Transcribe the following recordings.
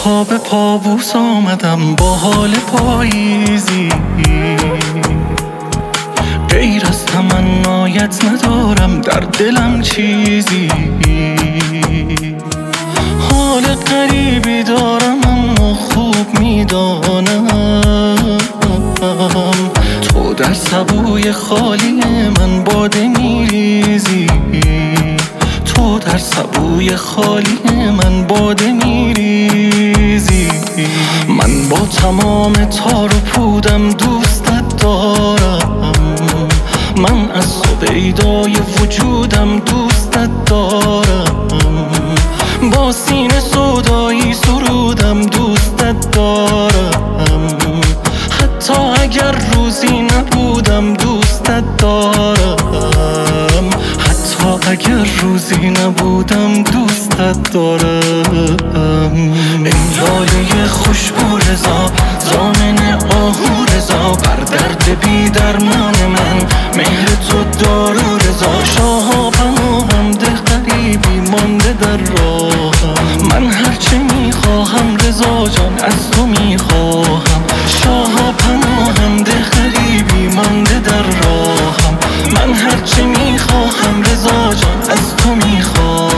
پا به پا بوس آمدم با حال پاییزی، غیر از تمنایت ندارم در دلم چیزی. حال غریبی دارم اما خوب میدانم تو در سبوی خالی من باده میریزی، تو در سبوی خالی من باده میریزی. من با تمام تار و پودم دوستت دارم، من از سویدای وجودم دوستت دارم، با سینه سودایی سرودم دوستت دارم، حتی اگر روزی نبودم دوستت دارم، حتی اگر روزی نبودم دوستت دارم. ای لاله خوشبو رضا، ضامن آهو رضا، بر درد بی درمان من مهر تو دارو رضا. شاها پناهم ده غریبی مانده در راهم، من هرچه میخواهم رضا جان از تو میخواهم. شاها پناهم ده غریبی مانده در راهم، من هرچه میخواهم رضا جان از تو میخواهم.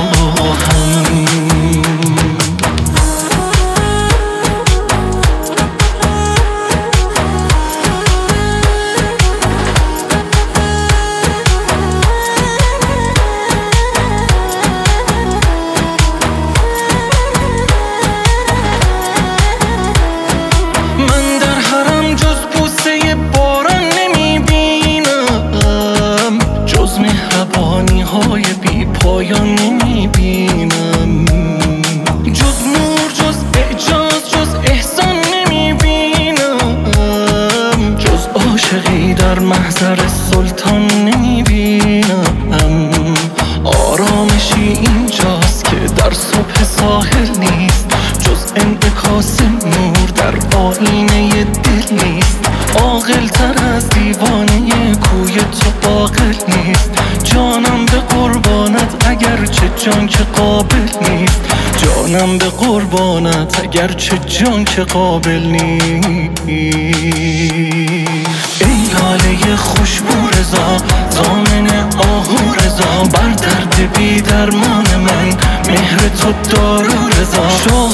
های بی پایان نمیبینم، جز نور جز اعجاز جز احسان نمیبینم، جز عاشقی در محضر سلطان نمیبینم. آرامشی اینجاست که در صبح ساحل نیست، جز انعکاس نور در آینه دل نیست. عاقل تر از دیوانه کوی تو عاقل نیست، جانم به قربانت اگرچه جان که قابل نیست، جانم به قربانت اگرچه جان که قابل نیست. ای لاله خوشبو رضا، ضامن آهو رضا، بر درد بی درمان من مهر تو دارو رضا.